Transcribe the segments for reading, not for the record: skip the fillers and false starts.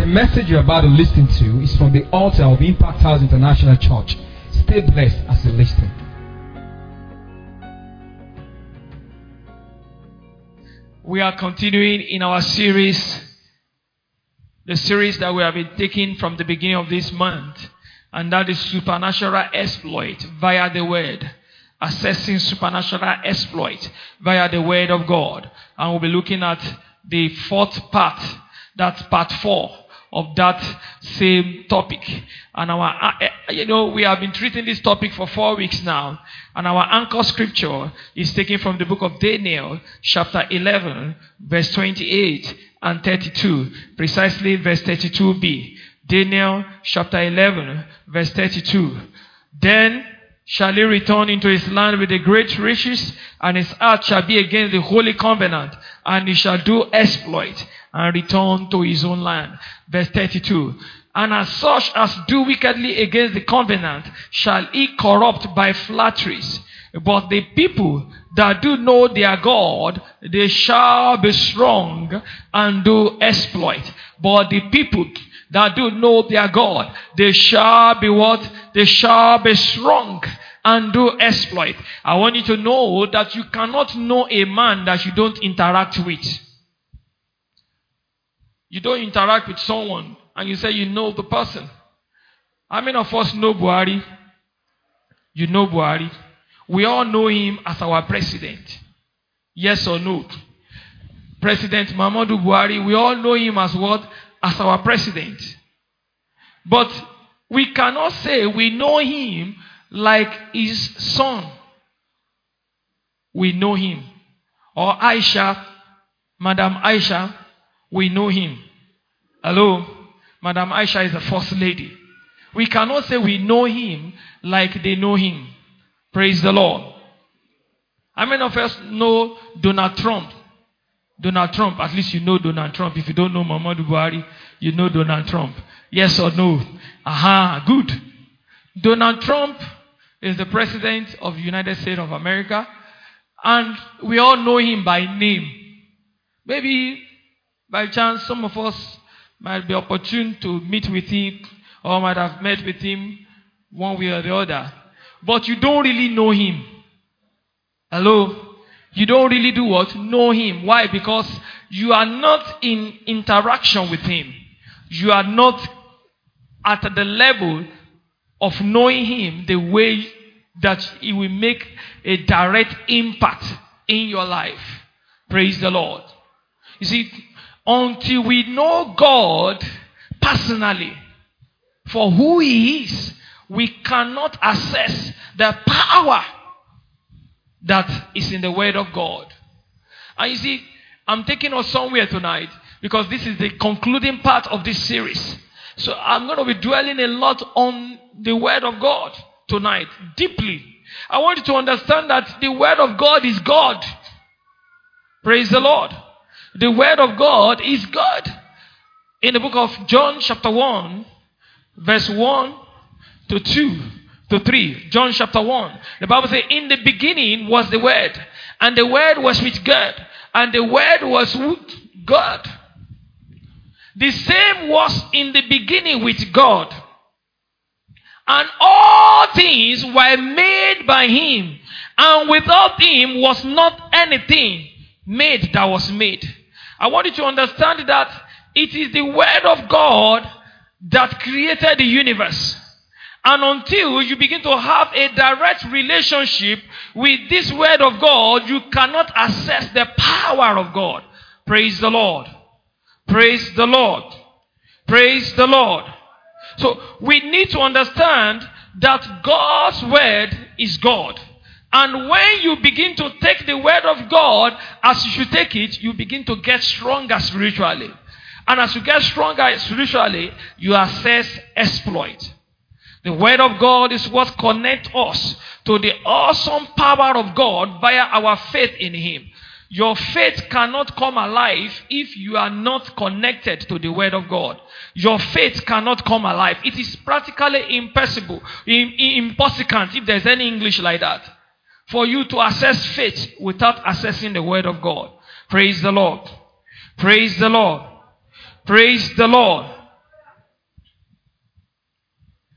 message you're about to listen to is from the altar of Impact House International Church. Stay blessed as you listen. We are continuing in our series, the series that we have been taking from the beginning of this month, and that is supernatural exploit via the word. Assessing supernatural exploit via the word of God. And we'll be looking at the fourth part, that's part 4 of that same topic. And we have been treating this topic for 4 weeks now. And our anchor scripture is taken from the book of Daniel, chapter 11, verse 28 and 32. Precisely verse 32b. Daniel, chapter 11, verse 32. Then shall he return into his land with the great riches, and his heart shall be against the holy covenant, and he shall do exploit, and return to his own land. Verse 32. And as such as do wickedly against the covenant, shall he corrupt by flatteries. But the people that do know their God, they shall be strong and do exploit. But the people that do know their God, they shall be what? They shall be strong and do exploit. I want you to know that you cannot know a man that you don't interact with. You don't interact with someone and you say you know the person. How many of us know Buhari? You know Buhari. We all know him as our president. Yes or no? President Muhammadu Buhari, we all know him as what? As our president. But we cannot say we know him like his son. We know him. Or Aisha, Madam Aisha, we know him. Hello? Madam Aisha is the first lady. We cannot say we know him like they know him. Praise the Lord. How many of us know Donald Trump? Donald Trump, at least you know Donald Trump. If you don't know Muhammadu Buhari, you know Donald Trump. Yes or no? Aha, good. Donald Trump is the president of the United States of America, and we all know him by name. Maybe by chance some of us might be opportune to meet with him or might have met with him one way or the other. But you don't really know him. Hello? You don't really do what? Know him. Why? Because you are not in interaction with him. You are not at the level of knowing him the way that he will make a direct impact in your life. Praise the Lord. You see, until we know God personally for who he is, we cannot assess the power that is in the word of God. And you see, I'm taking us somewhere tonight because this is the concluding part of this series. So I'm going to be dwelling a lot on the word of God tonight, deeply. I want you to understand that the word of God is God. Praise the Lord. The word of God is God. In the book of John chapter 1, verse 1 to 2 to 3. John chapter 1. The Bible says, in the beginning was the word, and the word was with God, and the word was with God. The same was in the beginning with God. And all things were made by him, and without him was not anything made that was made. I want you to understand that it is the word of God that created the universe. And until you begin to have a direct relationship with this word of God, you cannot assess the power of God. Praise the Lord. Praise the Lord. Praise the Lord. So we need to understand that God's word is God. And when you begin to take the word of God as you should take it, you begin to get stronger spiritually. And as you get stronger spiritually, you assess exploit. The word of God is what connects us to the awesome power of God via our faith in him. Your faith cannot come alive if you are not connected to the word of God. Your faith cannot come alive. It is practically impossible, impossible, if there's any English like that, for you to assess faith without assessing the word of God. Praise the Lord. Praise the Lord. Praise the Lord.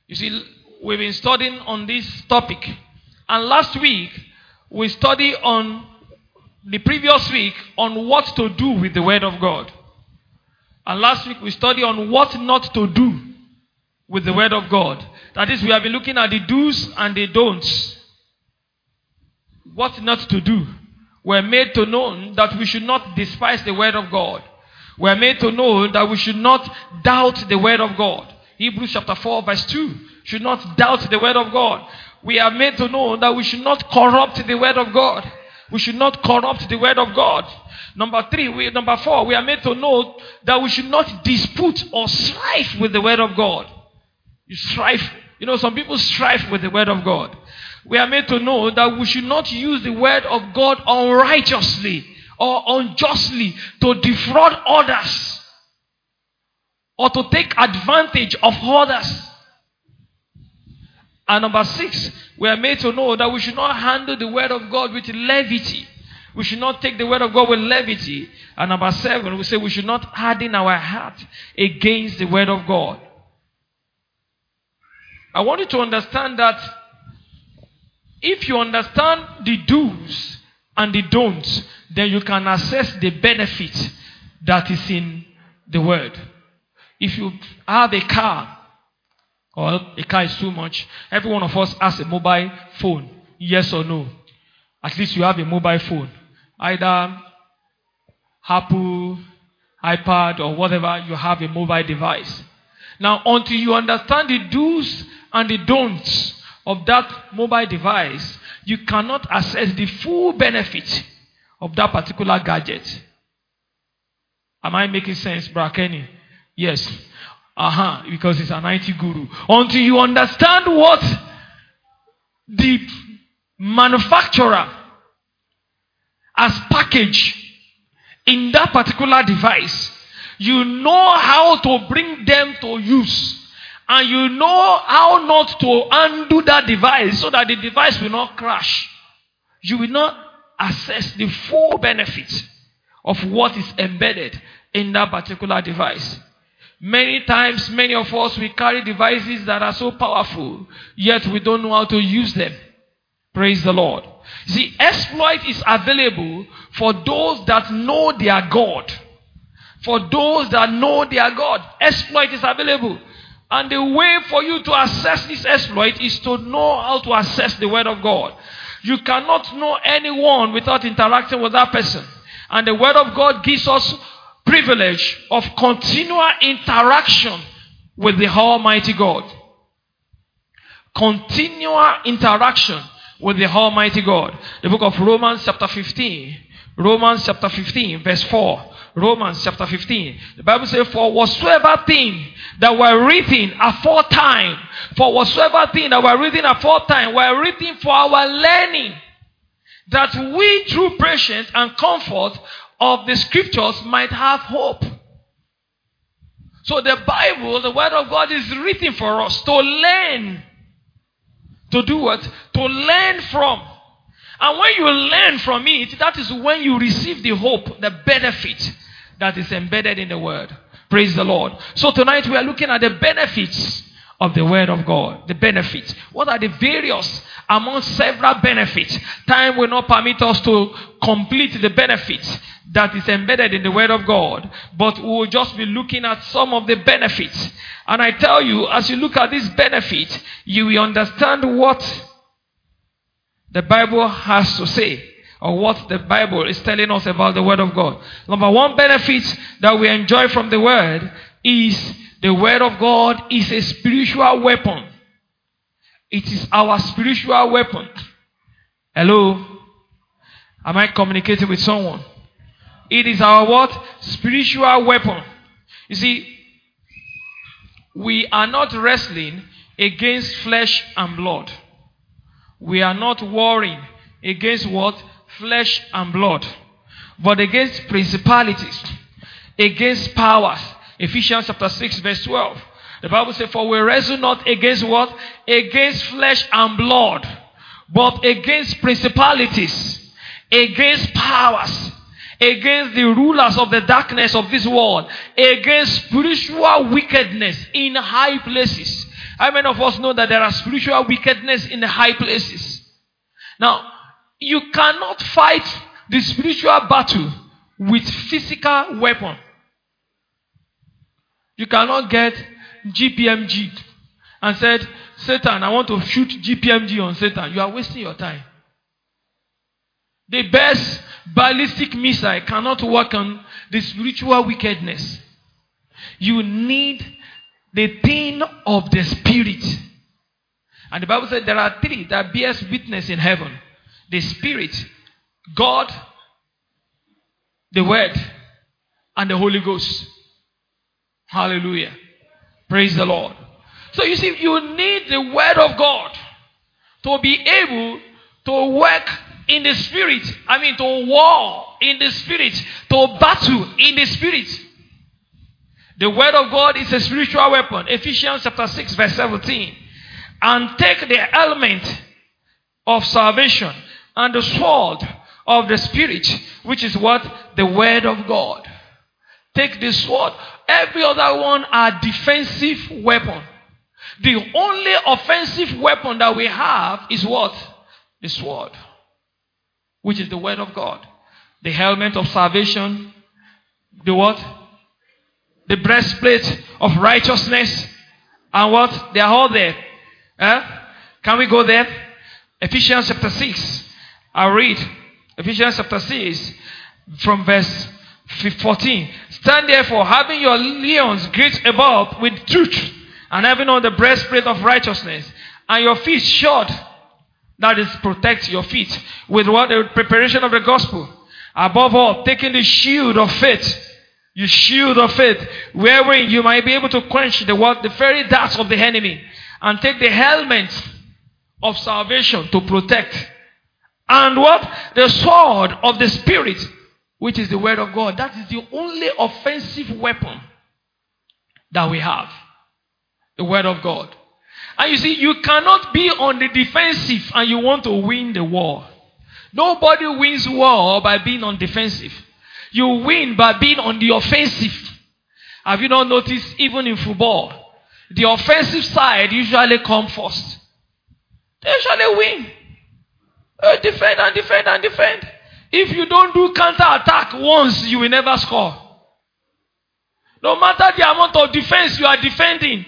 You see, we've been studying on this topic. And last week, we studied on the previous week on what to do with the word of God. And last week, we studied on what not to do with the word of God. That is, we have been looking at the do's and the don'ts. What not to do. We're made to know that we should not despise the word of God. We're made to know that we should not doubt the word of God. Hebrews chapter 4 verse 2. Should not doubt the word of God. We are made to know that we should not corrupt the word of God. We should not corrupt the word of God. Number 4, we are made to know that we should not dispute or strife with the word of God. You strife. You know, some people strife with the word of God. We are made to know that we should not use the word of God unrighteously or unjustly to defraud others or to take advantage of others. And number 6, we are made to know that we should not handle the word of God with levity. We should not take the word of God with levity. And number 7, we say we should not harden our heart against the word of God. I want you to understand that if you understand the do's and the don'ts, then you can assess the benefit that is in the word. If you have a car, or a car is too much, every one of us has a mobile phone, yes or no? At least you have a mobile phone. Either Apple, iPad, or whatever, you have a mobile device. Now, until you understand the do's and the don'ts of that mobile device, you cannot assess the full benefit of that particular gadget. Am I making sense, Brother Kenny? Yes. Because it's an IT guru. Until you understand what the manufacturer has packaged in that particular device, you know how to bring them to use. And you know how not to undo that device so that the device will not crash. You will not assess the full benefit of what is embedded in that particular device. Many times, many of us, we carry devices that are so powerful, yet we don't know how to use them. Praise the Lord. See, exploit is available for those that know their God. For those that know their God, exploit is available. And the way for you to assess this exploit is to know how to assess the word of God. You cannot know anyone without interacting with that person. And the word of God gives us privilege of continual interaction with the Almighty God. Continual interaction with the Almighty God. The book of Romans chapter 15. Romans chapter 15 verse 4. Romans chapter 15. The Bible says, for whatsoever thing that were written aforetime, were written for our learning, that we through patience and comfort of the scriptures might have hope. So the Bible, the word of God, is written for us to learn. To do what? To learn from. And when you learn from it, that is when you receive the hope, the benefit that is embedded in the word. Praise the Lord. So tonight we are looking at the benefits of the word of God. The benefits. What are the various among several benefits? Time will not permit us to complete the benefits that is embedded in the word of God. But we will just be looking at some of the benefits. And I tell you, as you look at these benefits, you will understand what the Bible has to say, or what the Bible is telling us about the word of God. Number one benefit that we enjoy from the word is the word of God is a spiritual weapon. It is our spiritual weapon. Hello? Am I communicating with someone? It is our what? Spiritual weapon. You see, we are not wrestling against flesh and blood. We are not warring against what? Flesh and blood. But against principalities, against powers. Ephesians chapter 6 verse 12. The Bible says, for we wrestle not against what? Against flesh and blood, but against principalities, against powers, against the rulers of the darkness of this world, against spiritual wickedness in high places. How many of us know that there are spiritual wickedness in the high places? Now, you cannot fight the spiritual battle with physical weapon. You cannot get GPMG and said, Satan, I want to shoot GPMG on Satan. You are wasting your time. The best ballistic missile cannot work on the spiritual wickedness. You need the thing of the Spirit. And the Bible said there are three that bears witness in heaven. The Spirit, God, the Word, and the Holy Ghost. Hallelujah. Praise the Lord. So you see, you need the Word of God to be able to work in the Spirit. To war in the Spirit. To battle in the Spirit. The Word of God is a spiritual weapon. Ephesians chapter 6 verse 17. And take the element of salvation and the sword of the Spirit, which is what? The Word of God. Take the sword. Every other one are defensive weapon. The only offensive weapon that we have is what? The sword, which is the Word of God. The helmet of salvation. The what? The breastplate of righteousness. And what? They are all there. Can we go there? Ephesians chapter 6. I'll read. Ephesians chapter 6 from verse 14. Stand therefore, having your loins girt about with truth, and having on the breastplate of righteousness, and your feet shod, that is, protect your feet, with what? The preparation of the gospel. Above all, taking the shield of faith. You shield of faith, wherein you might be able to quench the very darts of the enemy, and take the helmet of salvation to protect. And what? The sword of the Spirit, which is the Word of God. That is the only offensive weapon that we have. The Word of God. And you see, you cannot be on the defensive and you want to win the war. Nobody wins war by being on defensive. You win by being on the offensive. Have you not noticed, even in football, the offensive side usually come first. They usually win. Defend and defend and defend. If you don't do counter-attack once, you will never score. No matter the amount of defense you are defending.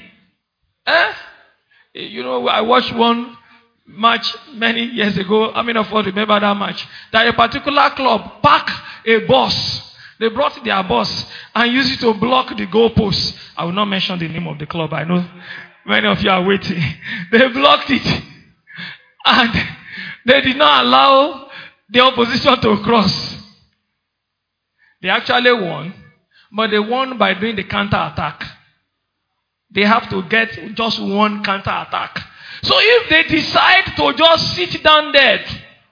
I watched one match many years ago. How many of us remember that match? That a particular club packed a bus. They brought their bus and used it to block the goalposts. I will not mention the name of the club. I know many of you are waiting. They blocked it. And they did not allow the opposition to cross. They actually won. But they won by doing the counter-attack. They have to get just one counter-attack. So if they decide to just sit down there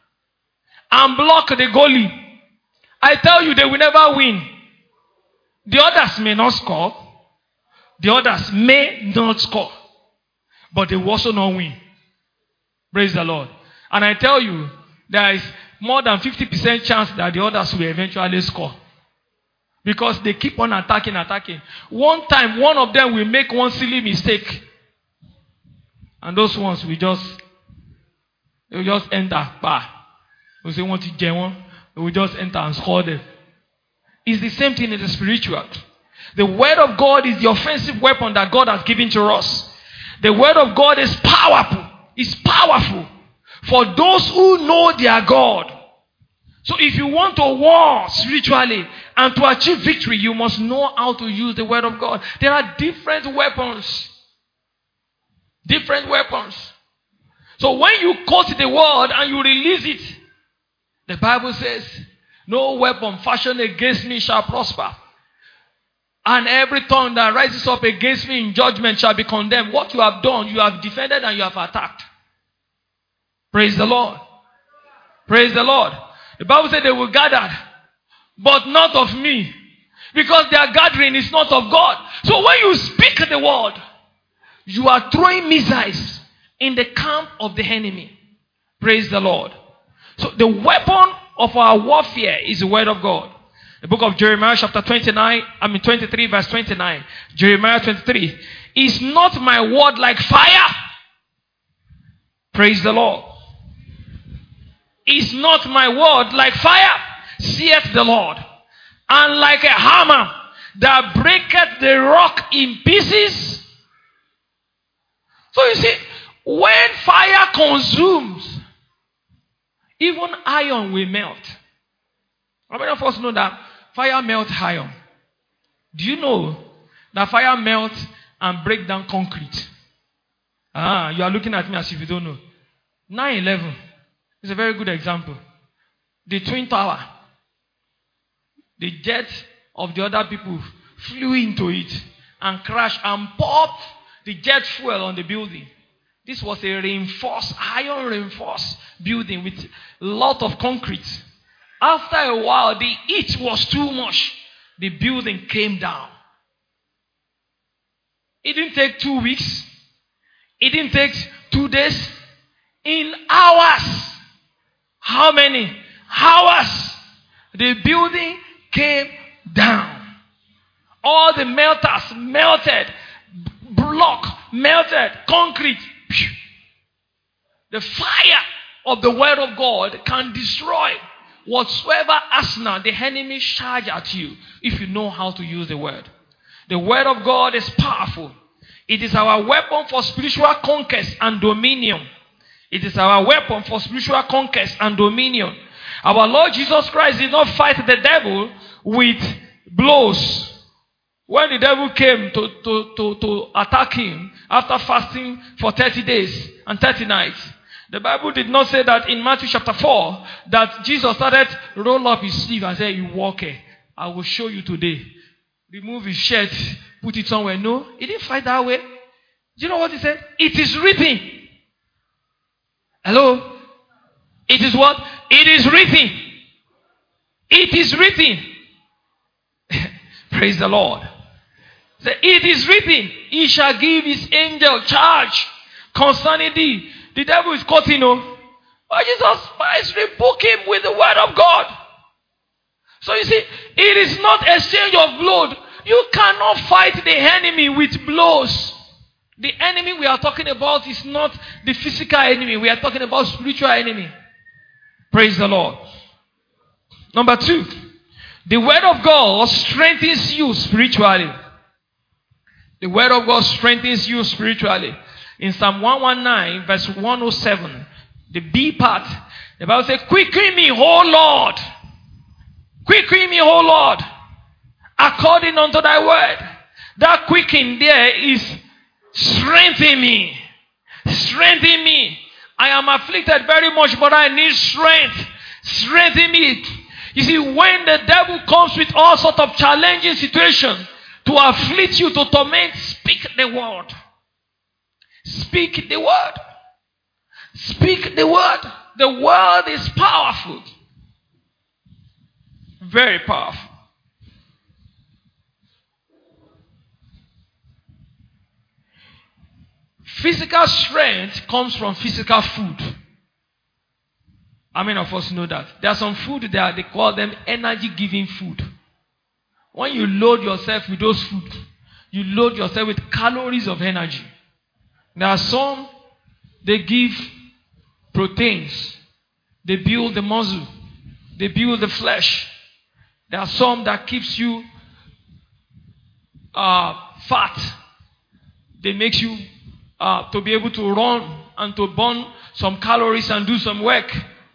and block the goalie, I tell you, they will never win. The others may not score. The others may not score. But they will also not win. Praise the Lord. And I tell you, there is more than 50% chance that the others will eventually score. Because they keep on attacking. One time, one of them will make one silly mistake. And those ones will just enter. They say, want to get one? They will just enter and score them. It's the same thing in the spiritual. The Word of God is the offensive weapon that God has given to us. The Word of God is powerful. It's powerful for those who know their God. So if you want to war spiritually and to achieve victory, you must know how to use the Word of God. There are different weapons. Different weapons. So when you quote the word and you release it, the Bible says, no weapon fashioned against me shall prosper. And every tongue that rises up against me in judgment shall be condemned. What you have done, you have defended and you have attacked. Praise the Lord. Praise the Lord. The Bible said they will gather, but not of me. Because their gathering is not of God. So when you speak the word, you are throwing missiles in the camp of the enemy. Praise the Lord. So the weapon of our warfare is the Word of God. The book of Jeremiah chapter 23 verse 29. Jeremiah 23. Is not my word like fire? Praise the Lord. Is not my word like fire? Saith the Lord. And like a hammer that breaketh the rock in pieces. So you see, when fire consumes, even iron will melt. How many of us know that fire melts iron? Do you know that fire melts and breaks down concrete? You are looking at me as if you don't know. 9/11 is a very good example. The Twin Tower. The jet of the other people flew into it and crashed and popped the jet fuel on the building. This was a iron reinforced building with a lot of concrete. After a while, the heat was too much. The building came down. It didn't take 2 weeks. It didn't take 2 days. In hours. How many? Hours. The building came down. All the melters melted. Block melted. Concrete. The fire of the word of God can destroy whatsoever arsenal the enemy charge at you if you know how to use the word. The word of God is powerful. It is our weapon for spiritual conquest and dominion. It is our weapon for spiritual conquest and dominion. Our Lord Jesus Christ did not fight the devil with blows. When the devil came to attack him after fasting for 30 days and 30 nights, the Bible did not say that in Matthew chapter 4 that Jesus started roll up his sleeve and say, "You walk here. I will show you today." Remove his shirt, put it somewhere. No, he didn't fight that way. Do you know what he said? It is written. Hello? It is what? It is written. It is written. Praise the Lord. It is written. He shall give his angel charge concerning thee. The devil is caught, but Jesus Christ rebuked him with the word of God. So you see, it is not exchange of blood. You cannot fight the enemy with blows. The enemy we are talking about is not the physical enemy. We are talking about spiritual enemy. Praise the Lord. Number 2, the word of God strengthens you spiritually. The word of God strengthens you spiritually. In Psalm 119, verse 107, the B part, the Bible says, "Quicken me, O Lord. Quicken me, O Lord, according unto thy word." That quicken there is strengthen me. Strengthen me. I am afflicted very much, but I need strength. Strengthen me. You see, when the devil comes with all sorts of challenging situations to afflict you, to torment, speak the word. Speak the word. Speak the word. The word is powerful. Very powerful. Physical strength comes from physical food. How many of us know that? There are some food there, they call them energy-giving food. When you load yourself with those food, you load yourself with calories of energy. There are some, they give proteins. They build the muscle. They build the flesh. There are some that keeps you fat. They make you to be able to run and to burn some calories and do some work.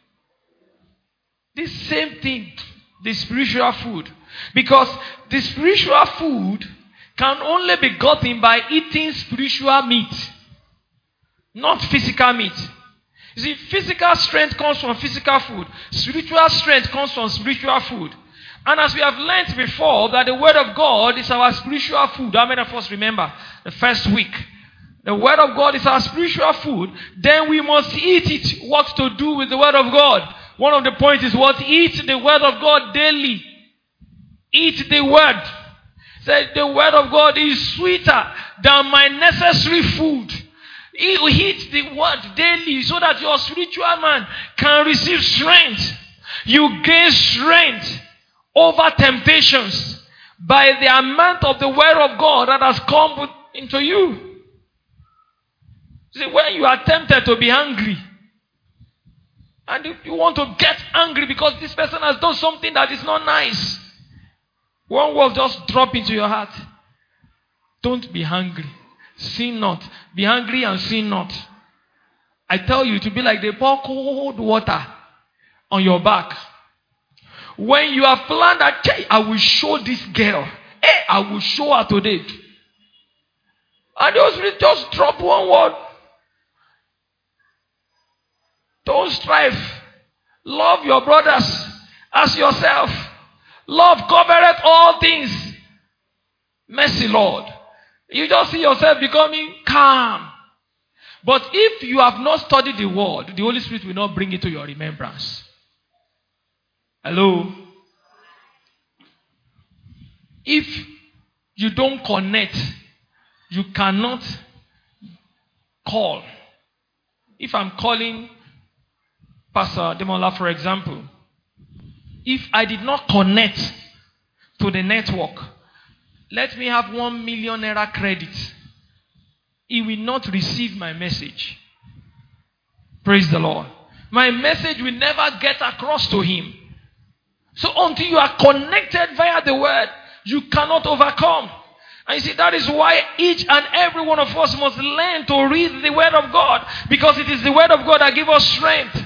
The same thing, the spiritual food. Because the spiritual food can only be gotten by eating spiritual meat, not physical meat. You see, physical strength comes from physical food. Spiritual strength comes from spiritual food. And as we have learned before, that the word of God is our spiritual food. How many of us remember the first week? The word of God is our spiritual food. Then we must eat it. What to do with the word of God? One of the points is what? Eat the word of God daily. Eat the word. Say, the word of God is sweeter than my necessary food. Eat the word daily so that your spiritual man can receive strength. You gain strength over temptations by the amount of the word of God that has come into you. See, when you are tempted to be angry, and you want to get angry because this person has done something that is not nice, one word just drop into your heart. Don't be angry. Sin not. Be angry and sin not. I tell you, to be like they pour cold water on your back. When you have planned that, hey, I will show this girl. Hey, I will show her today. And just drop one word. Don't strive. Love your brothers as yourself. Love covereth all things. Mercy, Lord. You just see yourself becoming calm. But if you have not studied the word, the Holy Spirit will not bring it to your remembrance. Hello? If you don't connect, you cannot call. If I'm calling Pastor Demola, for example, if I did not connect to the network, let me have 1 million naira credit, he will not receive my message. Praise the Lord. My message will never get across to him. So until you are connected via the word, you cannot overcome. And you see, that is why each and every one of us must learn to read the word of God, because it is the word of God that gives us strength.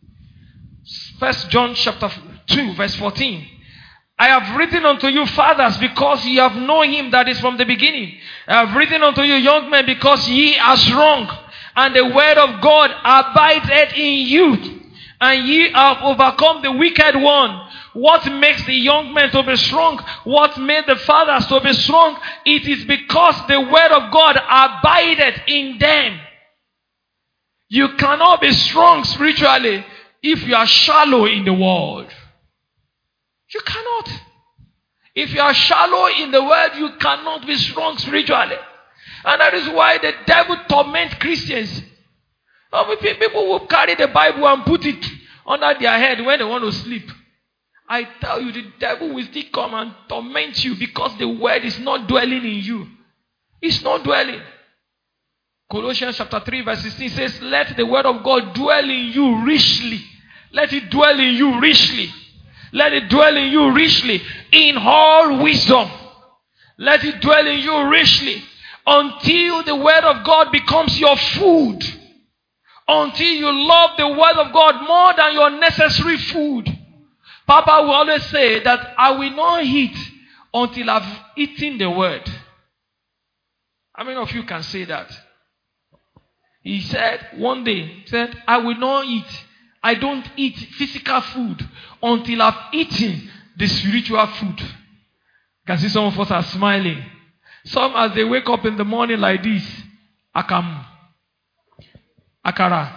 1 John chapter 2 verse 14. I have written unto you, fathers, because ye have known him that is from the beginning. I have written unto you, young men, because ye are strong, and the word of God abideth in you, and ye have overcome the wicked one. What makes the young men to be strong? What made the fathers to be strong? It is because the word of God abideth in them. You cannot be strong spiritually if you are shallow in the world. You cannot. If you are shallow in the world, you cannot be strong spiritually. And that is why the devil torments Christians. People will carry the Bible and put it under their head when they want to sleep. I tell you, the devil will still come and torment you because the word is not dwelling in you. It's not dwelling. Colossians chapter 3 verse 16 says, let the word of God dwell in you richly. Let it dwell in you richly. Let it dwell in you richly in all wisdom. Let it dwell in you richly until the word of God becomes your food. Until you love the word of God more than your necessary food. Papa will always say that I will not eat until I've eaten the word. How many of you can say that? He said one day, I will not eat. I don't eat physical food until I've eaten the spiritual food. You can see some of us are smiling. Some, as they wake up in the morning like this, akamu, akara,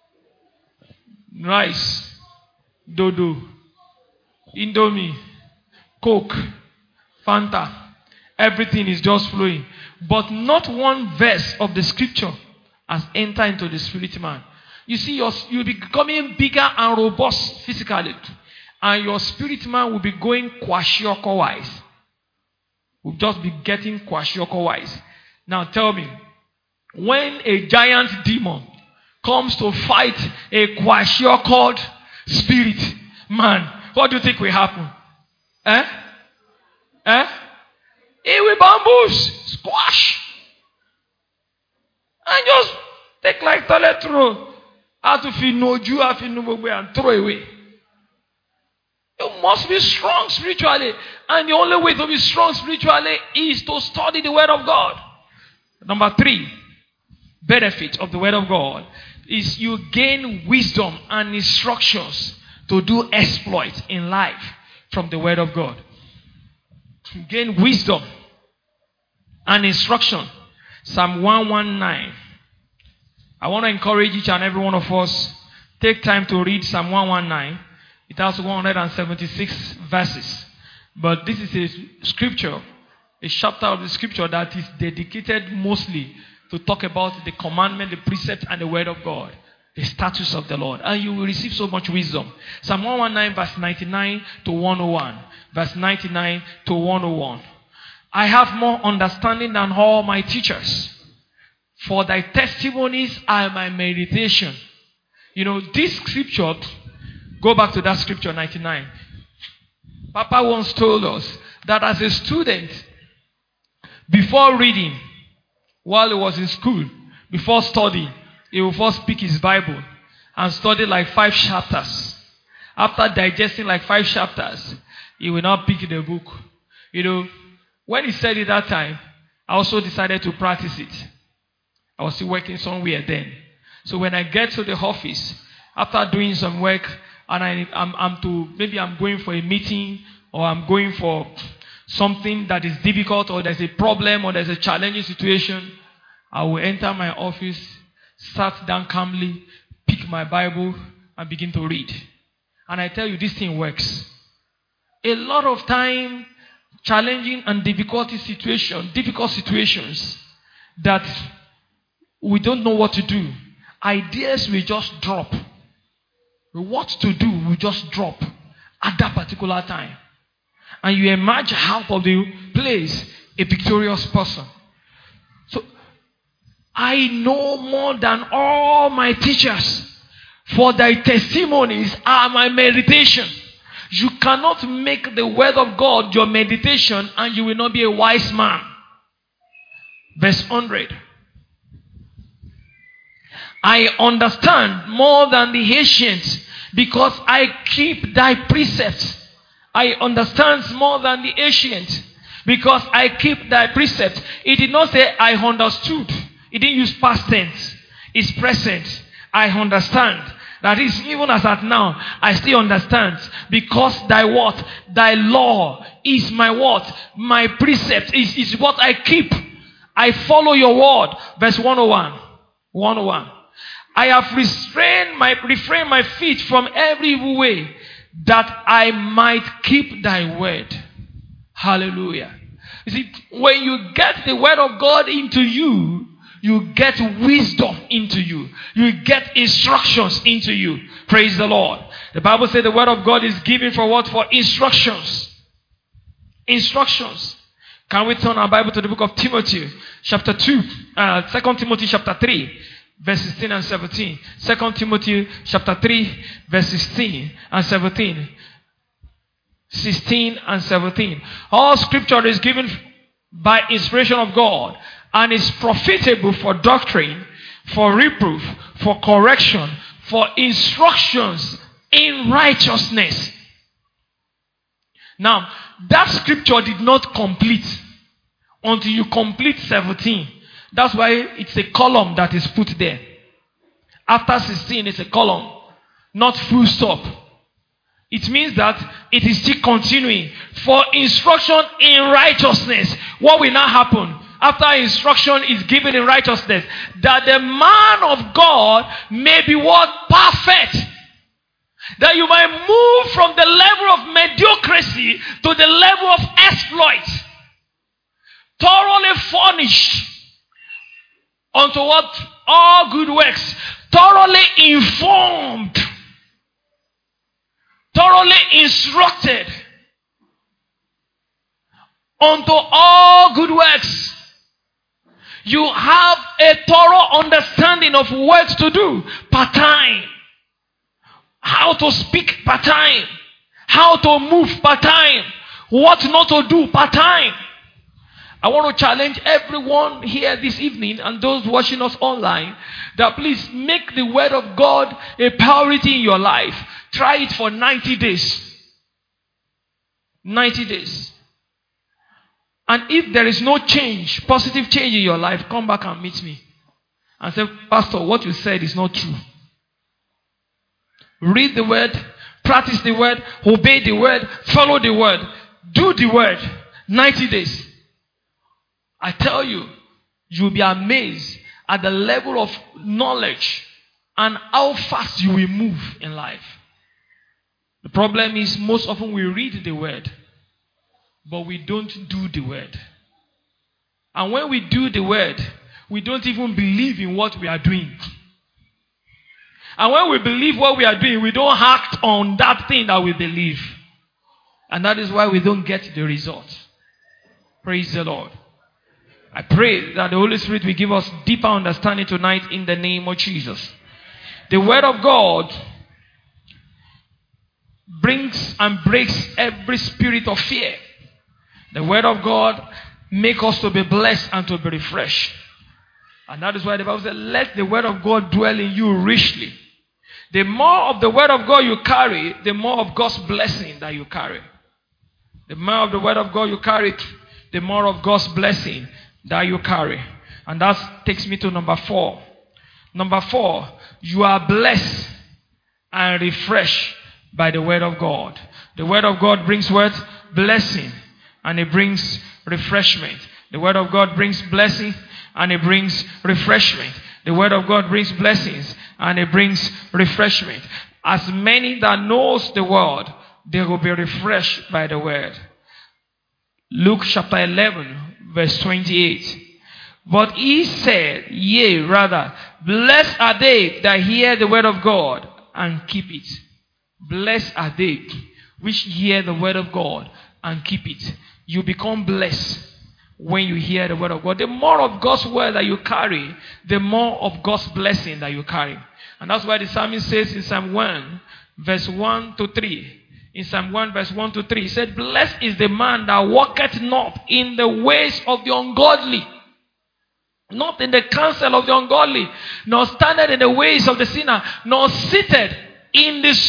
rice, dodo, Indomie, Coke, Fanta, everything is just flowing. But not one verse of the scripture has entered into the spirit man. You see, you'll be becoming bigger and robust physically. And your spirit man will be going kwashiorkor-wise. Will just be getting kwashiorkor-wise. Now tell me, when a giant demon comes to fight a kwashiorkor spirit man, what do you think will happen? It will bamboos, squash. And just take like toilet roll. Out of and throw away. You must be strong spiritually. And the only way to be strong spiritually is to study the word of God. Number 3, benefit of the word of God is you gain wisdom and instructions to do exploits in life from the word of God. You gain wisdom and instruction. Psalm 119. I want to encourage each and every one of us, take time to read Psalm 119. It has 176 verses. But this is a scripture, a chapter of the scripture that is dedicated mostly to talk about the commandment, the precept, and the word of God. The statutes of the Lord. And you will receive so much wisdom. Psalm 119 verse 99 to 101. Verse 99 to 101. I have more understanding than all my teachers. For thy testimonies are my meditation. You know, this scripture, go back to that scripture 99. Papa once told us that as a student, before reading, while he was in school, before studying, he will first pick his Bible and study like 5 chapters. After digesting like 5 chapters, he will now pick the book. You know, when he said it that time, I also decided to practice it. I was still working somewhere then. So when I get to the office, after doing some work, and I'm going for a meeting, or I'm going for something that is difficult, or there's a problem, or there's a challenging situation, I will enter my office, sit down calmly, pick my Bible, and begin to read. And I tell you, this thing works. A lot of time, challenging and difficult situations that we don't know what to do. Ideas will just drop. What to do will just drop at that particular time. And you emerge out of the place a victorious person. So, I know more than all my teachers. For thy testimonies are my meditation. You cannot make the word of God your meditation and you will not be a wise man. Verse 100. I understand more than the ancients because I keep thy precepts. I understand more than the ancients because I keep thy precepts. It did not say I understood. It didn't use past tense. It's present. I understand. That is, even as at now, I still understand. Because thy what? Thy law is my what? My precept is what I keep. I follow your word. Verse 101. 101. I have refrained my feet from every evil way, that I might keep thy word. Hallelujah. You see, when you get the word of God into you, you get wisdom into you. You get instructions into you. Praise the Lord. The Bible says the word of God is given for what? For instructions. Instructions. Can we turn our Bible to the book of Timothy, chapter 2, 2 Timothy chapter 3, verse 16 and 17. 2 Timothy chapter 3, verse 16 and 17. 16 and 17. All scripture is given by inspiration of God and is profitable for doctrine, for reproof, for correction, for instructions in righteousness. Now, that scripture did not complete until you complete 17. That's why it's a column that is put there. After 16, it's a column, not full stop. It means that it is still continuing. For instruction in righteousness. What will now happen? After instruction is given in righteousness, that the man of God may be what? Perfect. That you might move from the level of mediocrity to the level of exploit. Thoroughly furnished unto what? All good works. Thoroughly informed. Thoroughly instructed unto all good works. You have a thorough understanding of what to do part-time. How to speak part-time. How to move part-time. What not to do part-time. I want to challenge everyone here this evening and those watching us online that please make the word of God a priority in your life. Try it for 90 days. 90 days. And if there is no change, positive change in your life, come back and meet me. And say, Pastor, what you said is not true. Read the word, practice the word, obey the word, follow the word, do the word. 90 days. I tell you, you'll be amazed at the level of knowledge and how fast you will move in life. The problem is most often we read the word, but we don't do the word. And when we do the word, we don't even believe in what we are doing. And when we believe what we are doing, we don't act on that thing that we believe. And that is why we don't get the results. Praise the Lord. I pray that the Holy Spirit will give us deeper understanding tonight in the name of Jesus. The Word of God brings and breaks every spirit of fear. The Word of God makes us to be blessed and to be refreshed. And that is why the Bible says, let the Word of God dwell in you richly. The more of the Word of God you carry, the more of God's blessing that you carry. The more of the Word of God you carry, the more of God's blessing that you carry. And that takes me to number 4. Number 4, you are blessed and refreshed by the Word of God. The Word of God brings what? Blessing. And it brings refreshment. The Word of God brings blessing and it brings refreshment. The Word of God brings blessings and it brings refreshment. As many that knows the Word, they will be refreshed by the Word. Luke chapter 11, verse 28. But he said, yea, rather, blessed are they that hear the word of God and keep it. Blessed are they which hear the word of God and keep it. You become blessed when you hear the word of God. The more of God's word that you carry, the more of God's blessing that you carry. And that's why the psalmist says in Psalm 1, verse 1 to 3. In Psalm 1 verse 1 to 3, he said, blessed is the man that walketh not in the ways of the ungodly, not in the counsel of the ungodly, nor standeth in the ways of the sinner, nor seated in the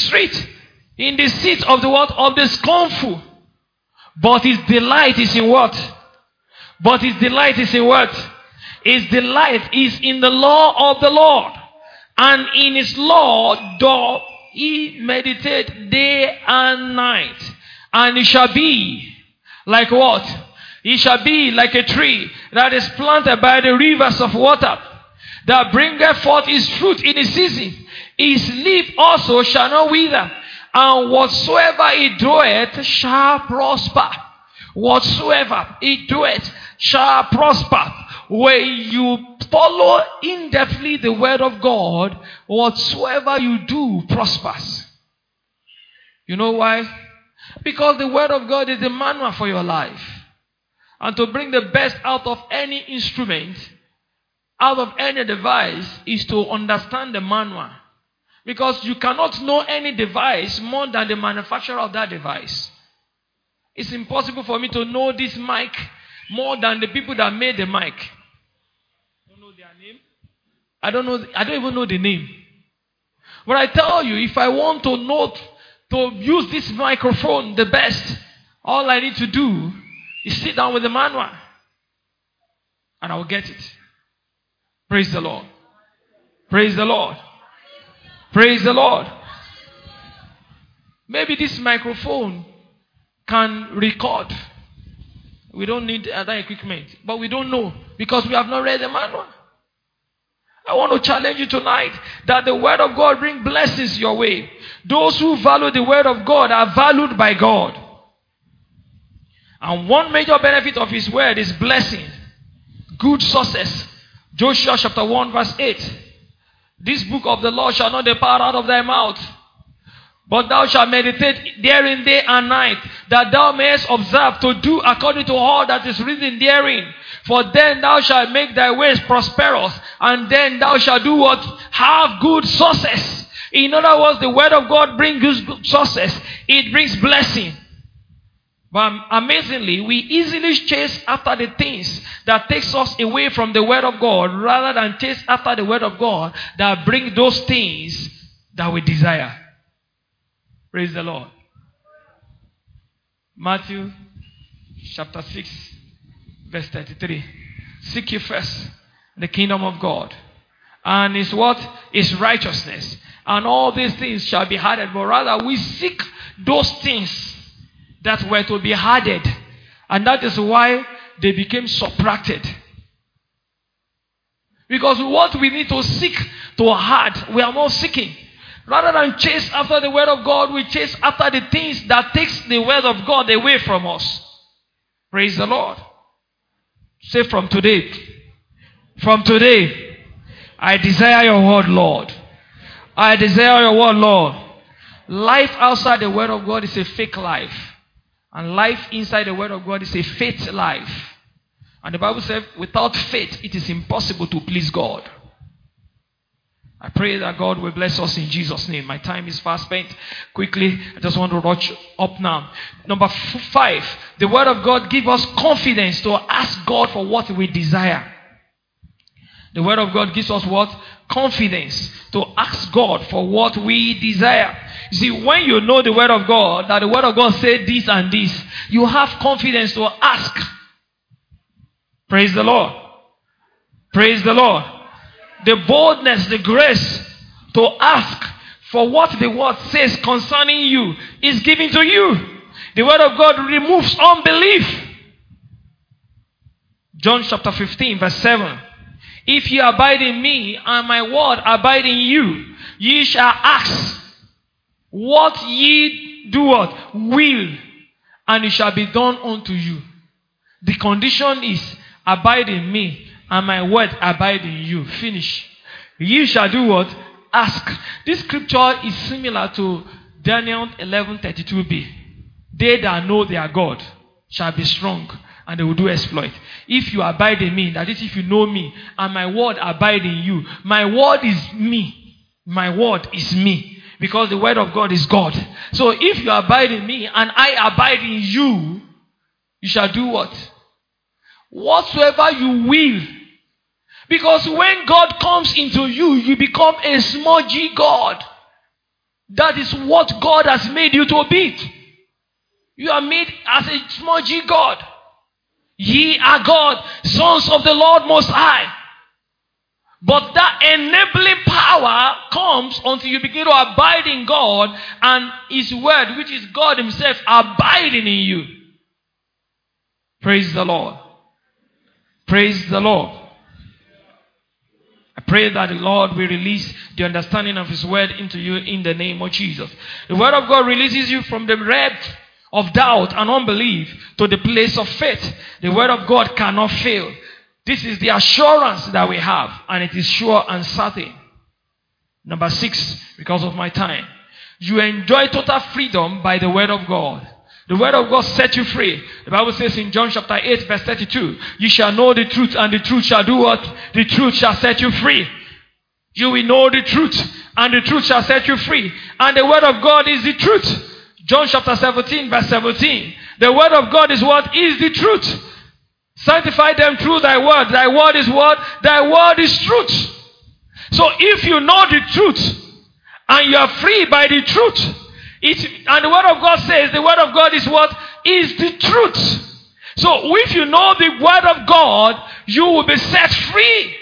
seat of the what? Of the scornful. But his delight is in what? But his delight is in what? His delight is in the law of the Lord. And in his law doth he meditate day and night. And it shall be like what? It shall be like a tree that is planted by the rivers of water, that bringeth forth his fruit in his season. His leaf also shall not wither, and whatsoever he doeth shall prosper. Whatsoever he doeth shall prosper. When you follow in-depthly the word of God, whatsoever you do prospers. You know why? Because the word of God is the manual for your life. And to bring the best out of any instrument, out of any device, is to understand the manual. Because you cannot know any device more than the manufacturer of that device. It's impossible for me to know this mic more than the people that made the mic. I don't know their name. I don't even know the name. But I tell you, if I want to know to use this microphone the best, all I need to do is sit down with the manual and I will get it. Praise the Lord. Praise the Lord. Praise the Lord. Maybe this microphone can record. We don't need other equipment, but we don't know because we have not read the manual. I want to challenge you tonight that the word of God brings blessings your way. Those who value the word of God are valued by God. And one major benefit of his word is blessing, good success. Joshua chapter 1 verse 8. This book of the law shall not depart out of thy mouth, but thou shalt meditate therein day and night, that thou mayest observe to do according to all that is written therein. For then thou shalt make thy ways prosperous, and then thou shalt do what? Have good success. In other words, the word of God brings good success. It brings blessing. But amazingly, we easily chase after the things that takes us away from the word of God, rather than chase after the word of God that bring those things that we desire. Praise the Lord. Matthew chapter 6 verse 33. Seek ye first the kingdom of God, and his what? His righteousness, and all these things shall be added. But rather we seek those things that were to be added, and that is why they became subtracted. Because what we need to seek to add, we are not seeking. Rather than chase after the word of God, we chase after the things that takes the word of God away from us. Praise the Lord. Say, from today, I desire your word, Lord. I desire your word, Lord. Life outside the word of God is a fake life. And life inside the word of God is a faith life. And the Bible says, without faith, it is impossible to please God. I pray that God will bless us in Jesus' name. My time is fast spent. Quickly, I just want to rush up now. Number 5, the word of God gives us confidence to ask God for what we desire. The word of God gives us what? Confidence to ask God for what we desire. You see, when you know the word of God, that the word of God says this and this, you have confidence to ask. Praise the Lord. Praise the Lord. The boldness, the grace to ask for what the word says concerning you is given to you. The word of God removes unbelief. John chapter 15 verse 7. If ye abide in me and my word abide in you, ye shall ask what ye do what? Will, and it shall be done unto you. The condition is abide in me and my word abide in you. Finish. Ye shall do what? Ask. This scripture is similar to Daniel 11:32b. They that know their God shall be strong, and they will do exploit. If you abide in me, that is, if you know me, and my word abide in you. My word is me. My word is me. Because the word of God is God. So if you abide in me, and I abide in you, you shall do what? Whatsoever you will. Because when God comes into you, you become a smudgy God. That is what God has made you to be. You are made as a smudgy God. Ye are God, sons of the Lord Most High. But that enabling power comes until you begin to abide in God and His word, which is God Himself, abiding in you. Praise the Lord. Praise the Lord. I pray that the Lord will release the understanding of His word into you in the name of Jesus. The word of God releases you from the realm of doubt and unbelief to the place of faith. The word of God cannot fail. This is the assurance that we have, and it is sure and certain. Number 6, because of my time. You enjoy total freedom by the word of God. The word of God sets you free. The Bible says in John chapter 8 verse 32, you shall know the truth, and the truth shall do what? The truth shall set you free. You will know the truth, and the truth shall set you free. And the word of God is the truth. John chapter 17 verse 17. The word of God is what? Is the truth. Sanctify them through thy word. Thy word is what? Thy word is truth. So if you know the truth, and you are free by the truth, and the word of God says the word of God is what? Is the truth. So if you know the word of God, you will be set free.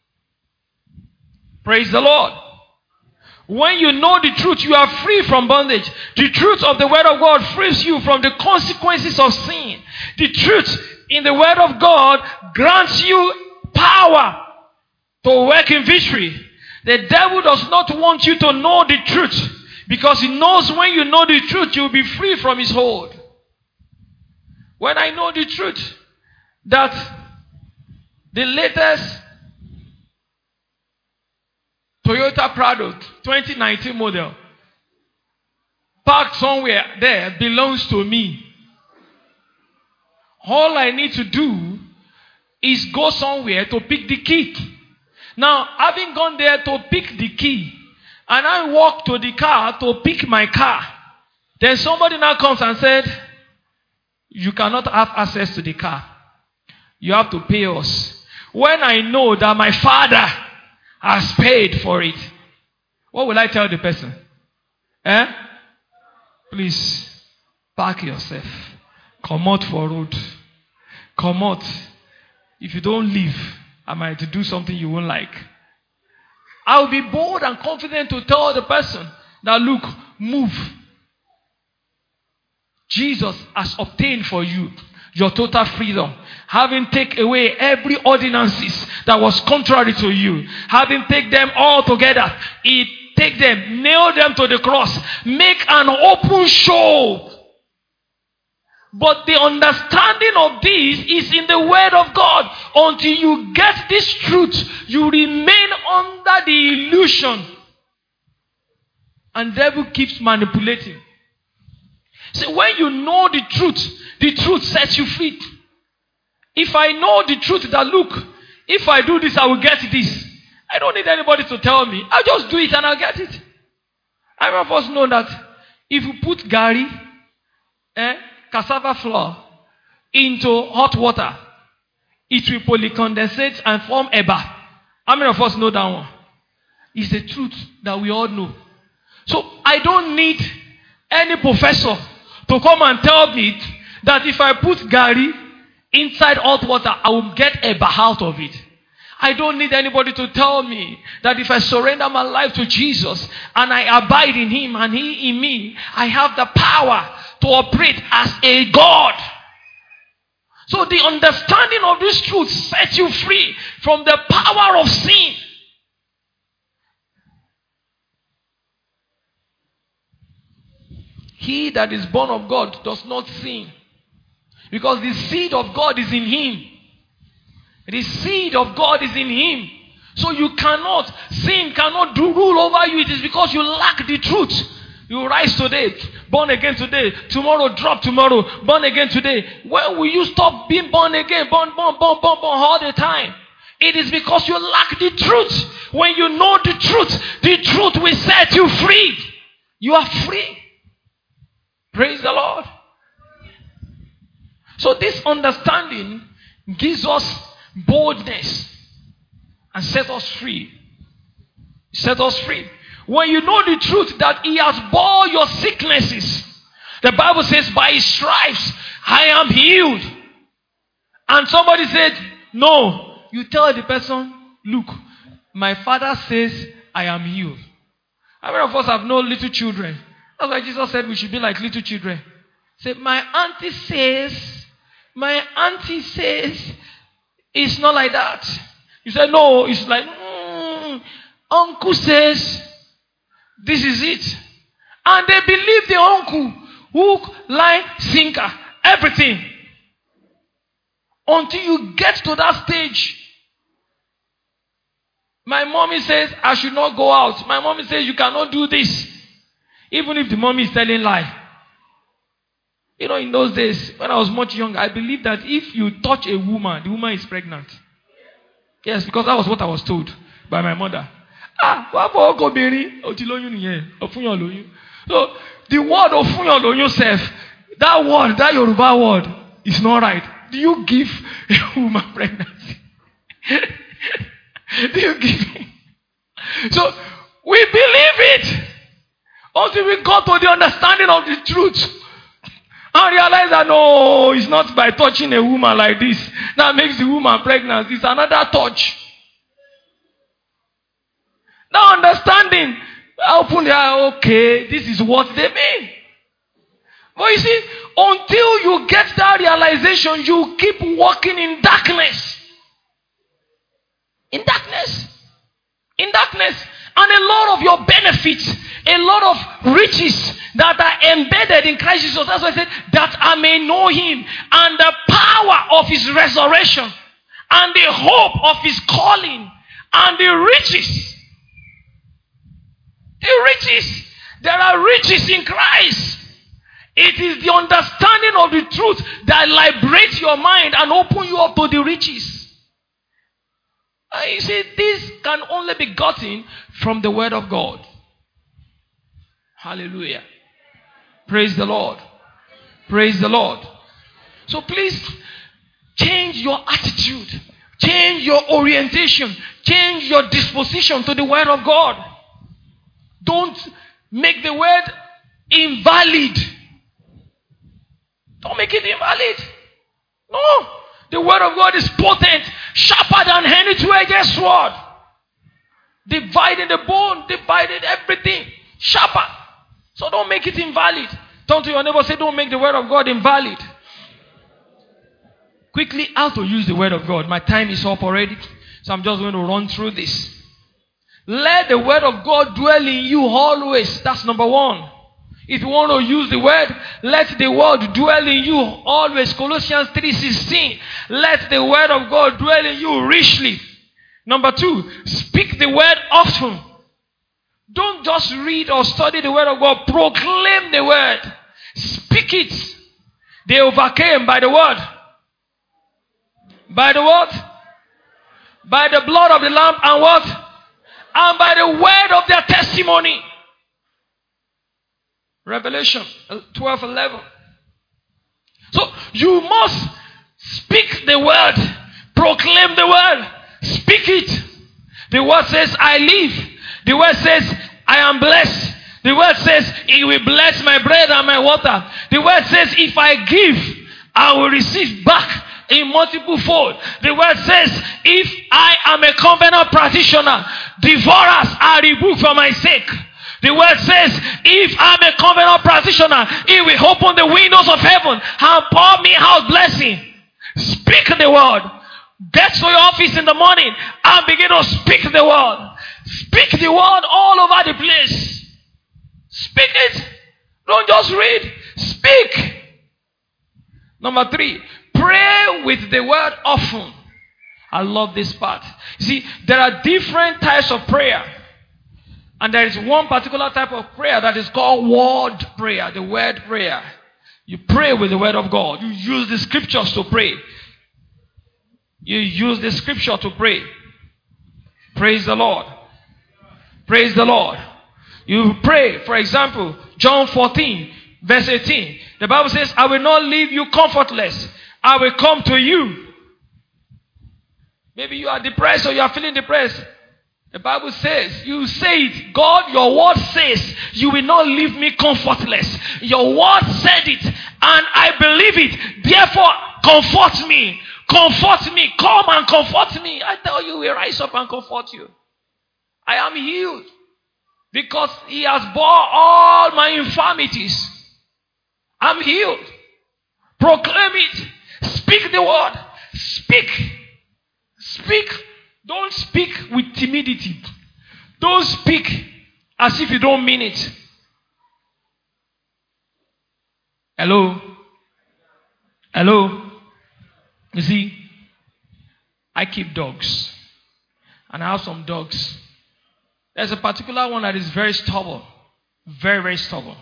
Praise the Lord. When you know the truth, you are free from bondage. The truth of the word of God frees you from the consequences of sin. The truth in the word of God grants you power to work in victory. The devil does not want you to know the truth, because he knows when you know the truth, you will be free from his hold. When I know the truth that the latest Toyota Prado 2019 model parked somewhere there belongs to me, all I need to do is go somewhere to pick the key. Now, having gone there to pick the key, and I walk to the car to pick my car, then somebody now comes and said, you cannot have access to the car. You have to pay us. When I know that my father has paid for it, what will I tell the person? Please, park yourself. Come out for road. Come out. If you don't leave, I might do something you won't like. I'll be bold and confident to tell the person that, look, move. Jesus has obtained for you your total freedom, having taken away every ordinances that was contrary to you, having taken them all together. He take them, nail them to the cross, make an open show. But the understanding of this is in the word of God. Until you get this truth, you remain under the illusion And the devil keeps manipulating. So when you know the truth sets you free. If I know the truth that, look, if I do this, I will get this. I don't need anybody to tell me. I'll just do it and I'll get it. I of us know that if you put gari, cassava flour, into hot water, it will polycondensate and form eba. How many of us know that one? It's the truth that we all know. So I don't need any professor to come and tell me that if I put gari inside hot water, I will get eba out of it. I don't need anybody to tell me that if I surrender my life to Jesus and I abide in Him and He in me, I have the power to operate as a God. So the understanding of this truth sets you free from the power of sin. He that is born of God does not sin, because the seed of God is in him. The seed of God is in him. So sin cannot rule over you. It is because you lack the truth. You rise today, born again today, tomorrow drop tomorrow, born again today. When will you stop being born again? Born all the time. It is because you lack the truth. When you know the truth will set you free. You are free. Praise the Lord. So this understanding gives us boldness and set us free. Set us free. When you know the truth that He has borne your sicknesses, the Bible says, by His stripes I am healed. And somebody said, no. You tell the person, look, my Father says I am healed. How many of us have no little children? That's why Jesus said we should be like little children. Say, my auntie says, it's not like that. You say, no, it's like, uncle says, this is it. And they believe the uncle, hook, line, sinker, everything. Until you get to that stage. My mommy says, I should not go out. My mommy says, you cannot do this. Even if the mommy is telling lie. You know, in those days, when I was much younger, I believed that if you touch a woman, the woman is pregnant. Yes, because that was what I was told by my mother. So, the word of yourself, that word, that Yoruba word, is not right. Do you give a woman pregnancy? Do you give it? So, we believe it until we go to the understanding of the truth. And realize that no, it's not by touching a woman like this that makes the woman pregnant. It's another touch. Now understanding, open the eye, okay, this is what they mean. But you see, until you get that realization, you keep walking in darkness. In darkness. In darkness. And a lot of your benefits, a lot of riches that are embedded in Christ Jesus. That's why I said, that I may know Him and the power of His resurrection and the hope of His calling and the riches. The riches. There are riches in Christ. It is the understanding of the truth that liberates your mind and opens you up to the riches. And you see, this can only be gotten from the Word of God. Hallelujah. Praise the Lord. Praise the Lord. So please change your attitude. Change your orientation. Change your disposition to the Word of God. Don't make the Word invalid. Don't make it invalid. No. The Word of God is potent, sharper than any two-edged sword. Dividing the bone, dividing everything. Sharper. So don't make it invalid. Turn to your neighbor and say, don't make the Word of God invalid. Quickly, how to use the Word of God. My time is up already, so I'm just going to run through this. Let the Word of God dwell in you always. That's number one. If you want to use the Word, let the Word dwell in you always. Colossians 3:16. Let the Word of God dwell in you richly. Number two, speak the Word often. Don't just read or study the word of God. Proclaim the word. Speak it. They overcame by the word. By the what? By the blood of the Lamb and what? And by the word of their testimony. Revelation 12:11. So you must speak the word. Proclaim the word. Speak it. The word says, I live. The word says, I am blessed. The word says, He will bless my bread and my water. The word says, if I give, I will receive back in multiple fold. The word says, if I am a covenant practitioner, devourers are rebuked for my sake. The word says, if I'm a covenant practitioner, He will open the windows of heaven and pour me out blessing. Speak the word. Get to your office in the morning and begin to speak the word. Speak the word all over the place. Speak it. Don't just read. Speak. Number 3, pray with the word often. I love this part. See, there are different types of prayer. And there is one particular type of prayer that is called word prayer, the word prayer. You pray with the word of God. You use the scriptures to pray. You use the scripture to pray. Praise the Lord. Praise the Lord. You pray, for example, John 14, verse 18. The Bible says, I will not leave you comfortless. I will come to you. Maybe you are depressed or you are feeling depressed. The Bible says, you say it. God, your word says, you will not leave me comfortless. Your word said it, and I believe it. Therefore, comfort me. Comfort me. Come and comfort me. I tell you, we rise up and comfort you. I am healed because He has bore all my infirmities. I'm healed. Proclaim it. Speak the word. Speak. Speak. Don't speak with timidity. Don't speak as if you don't mean it. Hello? Hello? You see, I keep dogs. And I have some dogs. There's a particular one that is very stubborn. Very, very stubborn.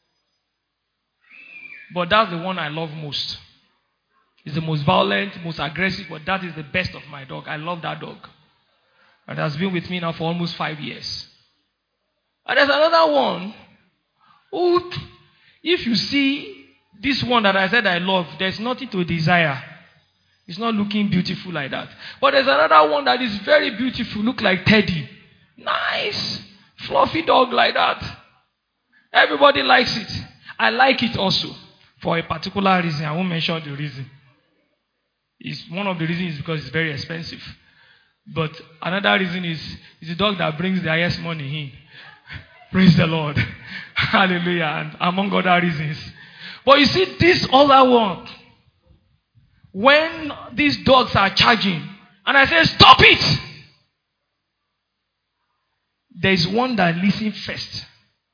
But that's the one I love most. He's the most violent, most aggressive, but that is the best of my dog. I love that dog. And has been with me now for almost 5 years. And there's another one who, if you see this one that I said I love, there's nothing to desire. It's not looking beautiful like that. But there's another one that is very beautiful, look like Teddy. Nice, fluffy dog like that. Everybody likes it. I like it also for a particular reason. I won't mention the reason. One of the reasons is because it's very expensive. But another reason is it's a dog that brings the highest money in. Praise the Lord. Hallelujah. And among other reasons. But you see, this other one, when these dogs are charging, and I say, stop it! There is one that listens first.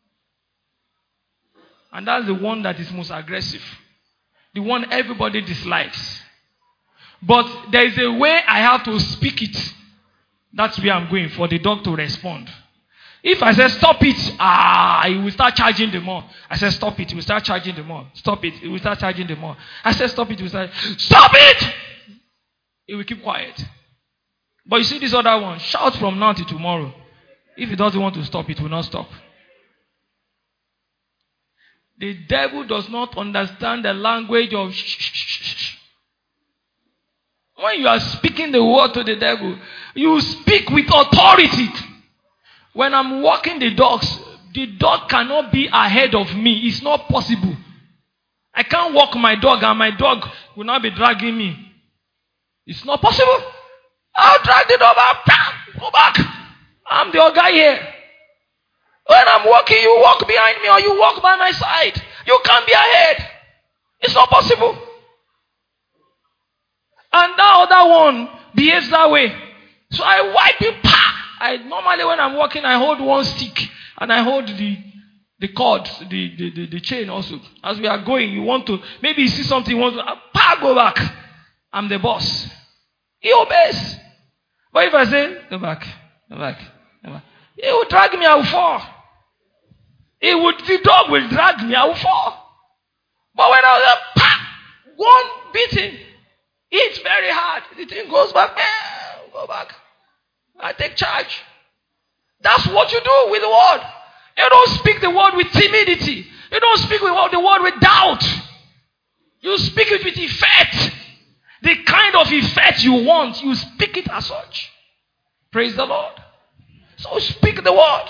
And that's the one that is most aggressive. The one everybody dislikes. But there is a way I have to speak it. That's where I'm going, for the dog to respond. If I say stop it, he will start charging the more. I say stop it, he will start charging the more. Stop it, he will start charging the more. I say stop it, he will start, stop it! He will keep quiet. But you see this other one, shout from now till tomorrow. If he doesn't want to stop, it will not stop. The devil does not understand the language of shh. When you are speaking the word to the devil, you speak with authority. When I'm walking the dog cannot be ahead of me. It's not possible. I can't walk my dog and my dog will not be dragging me. It's not possible. I'll drag the dog back. Go back. I'm the old guy here. When I'm walking, you walk behind me or you walk by my side. You can't be ahead. It's not possible. And that other one behaves that way. So I wipe it. Normally when I'm walking, I hold one stick and I hold the cord, the chain also. As we are going, you want to, maybe you see something, you want to, go back. I'm the boss. He obeys. But if I say, go back, He will drag me, I will fall. The dog will drag me, I will fall. But when I was one beating, it's very hard. The thing goes back, go back. I take charge. That's what you do with the word. You don't speak the word with timidity. You don't speak the word with doubt. You speak it with effect. The kind of effect you want, you speak it as such. Praise the Lord. So speak the word.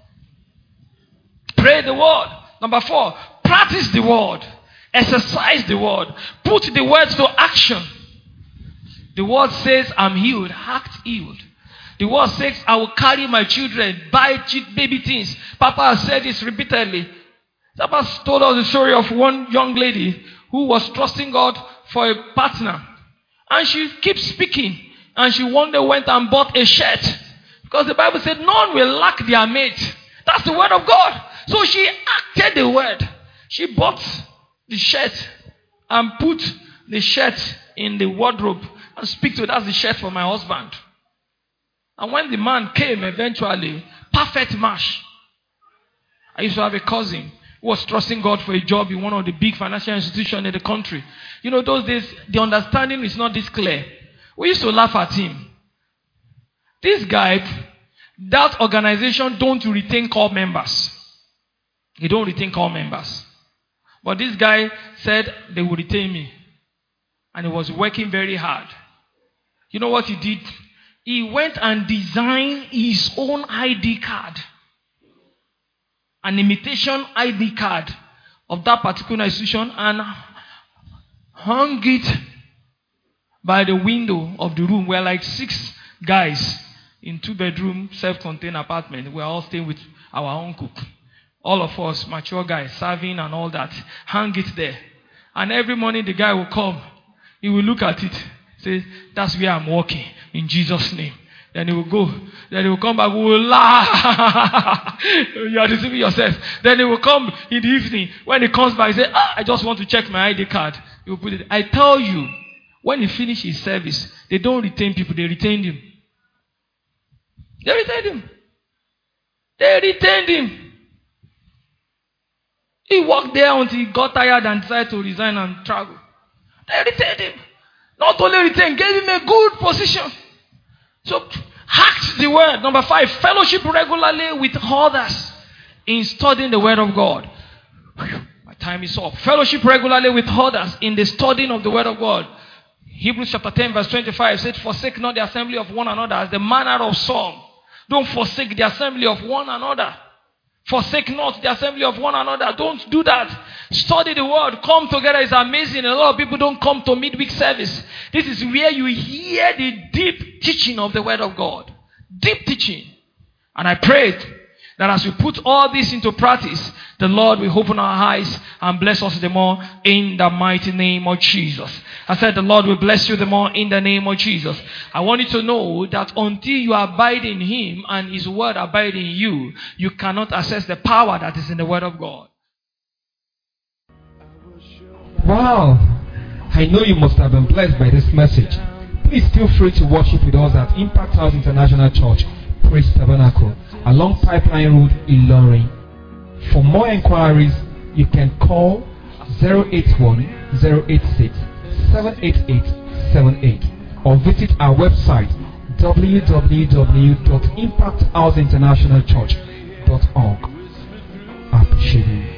Pray the word. Number 4, practice the word. Exercise the word. Put the words to action. The word says, I'm healed. Act healed. The word says, I will carry my children, buy baby things. Papa has said this repeatedly. Papa told us the story of one young lady who was trusting God for a partner. And she keeps speaking. And she one day went and bought a shirt. Because the Bible said, none will lack their mate. That's the word of God. So she acted the word. She bought the shirt and put the shirt in the wardrobe and speak to, that's the shirt for my husband. And when the man came eventually, perfect match. I used to have a cousin who was trusting God for a job in one of the big financial institutions in the country. You know, those days, the understanding is not this clear. We used to laugh at him. This guy, that organization don't retain core members. They don't retain core members. But this guy said they would retain me. And he was working very hard. You know what he did? He went and designed his own ID card. An imitation ID card of that particular institution and hung it by the window of the room. We're like 6 guys in 2-bedroom self-contained apartment. We're all staying with our own cook. All of us, mature guys, serving and all that. Hang it there. And every morning the guy will come. He will look at it. Say, that's where I'm working. In Jesus' name. Then he will go. Then he will come back. We will laugh. You are deceiving yourself. Then he will come in the evening. When he comes back, he say, I just want to check my ID card. He will put it. I tell you, when he finishes his service, they don't retain people. They retain him. They retained him. They retained him. He worked there until he got tired and decided to resign and travel. They retained him. Not only retained, gave him a good position. So, act the word. Number 5, fellowship regularly with others in studying the word of God. My time is up. Fellowship regularly with others in the studying of the word of God. Hebrews chapter 10 verse 25 said, forsake not the assembly of one another as the manner of some. Don't forsake the assembly of one another. Forsake not the assembly of one another. Don't do that. Study the word. Come together. It's amazing. A lot of people don't come to midweek service. This is where you hear the deep teaching of the word of God. Deep teaching. And I pray that as we put all this into practice, the Lord will open our eyes and bless us the more in the mighty name of Jesus. I said the Lord will bless you the more in the name of Jesus. I want you to know that until you abide in Him and His word abide in you, you cannot access the power that is in the word of God. Wow! I know you must have been blessed by this message. Please feel free to worship with us at Impact House International Church, Praise Tabernacle, along Pipeline Road, Ilorin. For more inquiries, you can call 081-086-78878 or visit our website www.impacthouseinternationalchurch.org. I appreciate you.